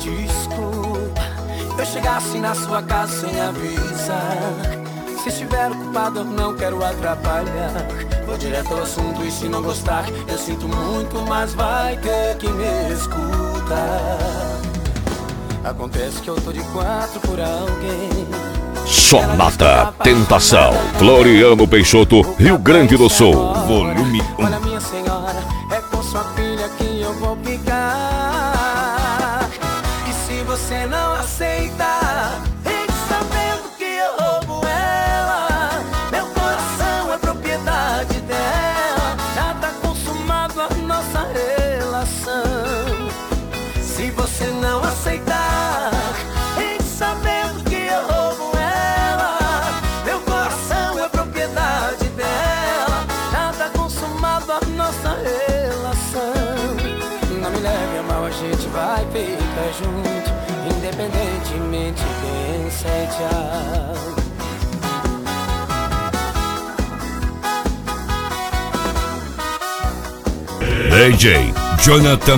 Desculpa, eu chegasse na sua casa sem avisar. Se estiver ocupado eu não quero atrapalhar. Vou direto ao assunto e se não gostar, eu sinto muito, mas vai ter que me escutar. Acontece que eu tô de quatro por alguém. Sonata Tentação, Floriano Peixoto, Rio Grande do Sul, volume 1. Olha minha senhora, é com sua filha que eu vou ficar. E se você não aceitar, fique sabendo que eu roubo ela. Meu coração é propriedade dela. Já tá consumado a nossa relação. Se você não aceitar, fique sabendo que eu roubo ela. Meu coração é propriedade dela. Já tá consumado a nossa relação. Não me leve a mal, a gente vai ficar junto, independentemente, pensa e tchau. DJ Jonathan.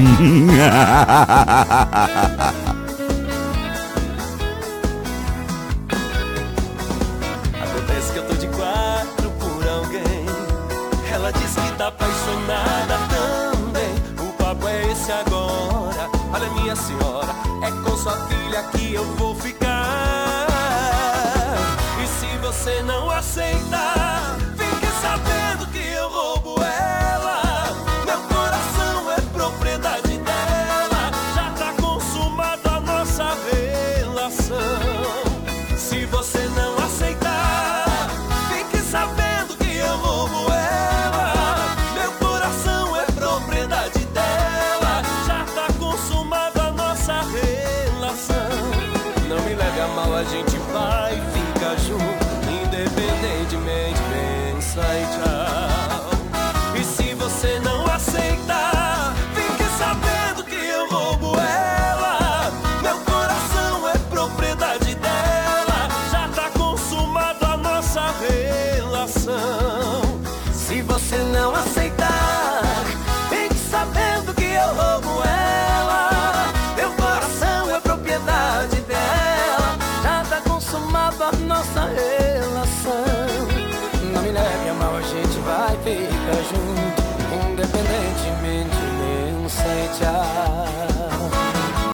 Acontece que eu tô de quatro por alguém. Ela diz que tá apaixonada também. O papo é esse agora. Olha minha senhora, é com sua filha que eu vou ficar. E se você não aceitar, fique sabendo que eu roubo ela. Meu coração é propriedade dela. Já tá consumada a nossa relação. Se você não aceitar, fique sabendo que eu roubo ela. Meu coração é propriedade dela. Já tá consumada a nossa relação. Não me leve a mal, a gente vai ficar junto, independentemente, pensa e tchau. E se você não aceitar, fique sabendo que eu roubo ela. Meu coração é propriedade dela. Já tá consumada a nossa relação. Se você não aceitar, fique sabendo que eu roubo ela. Meu coração é propriedade dela. Já tá consumada a nossa relação. Não me leve a mal, a gente vai ficar junto, independentemente, pensa e tchau.